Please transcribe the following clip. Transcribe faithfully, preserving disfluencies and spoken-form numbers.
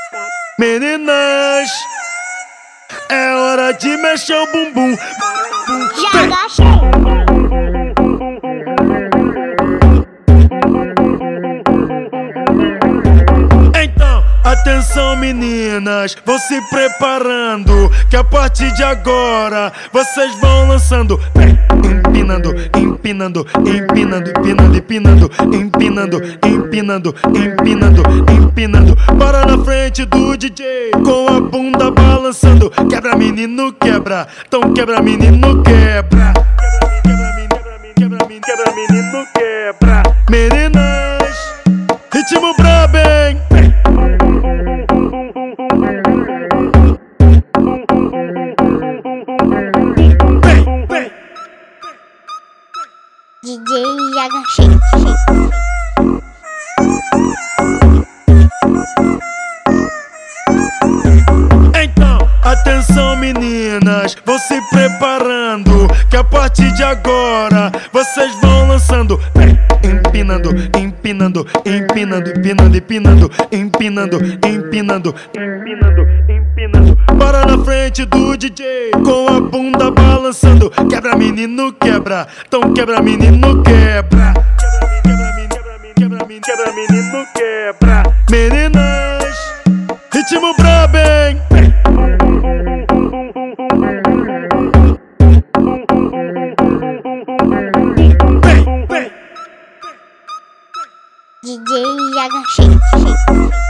Meninas, é hora de mexer o bumbum. Já agachei. Então, atenção meninas, vão se preparando, que a partir de agora vocês vão lançando. Empinando, empinando, empinando, empinando, empinando, empinando, empinando, empinando, empinando. Para na frente do D J, com a bunda balançando. Quebra menino, quebra, então quebra menino, quebra. Quebra menino, quebra menino, quebra menino, quebra. Meninas, ritmo brabo, hein? D J agachei. Então, atenção meninas, vão se preparando, que a partir de agora vocês vão lançando. Empinando, empinando, empinando, empinando, empinando, empinando, empinando, empinando, empinando. Para na frente do D J, com a bunda balançando. Quebra menino, quebra, então quebra menino, quebra. Quebra menino, quebra menino, quebra menino, quebra menino, quebra. Meninas, ritmo brabo, hein? D J agachei.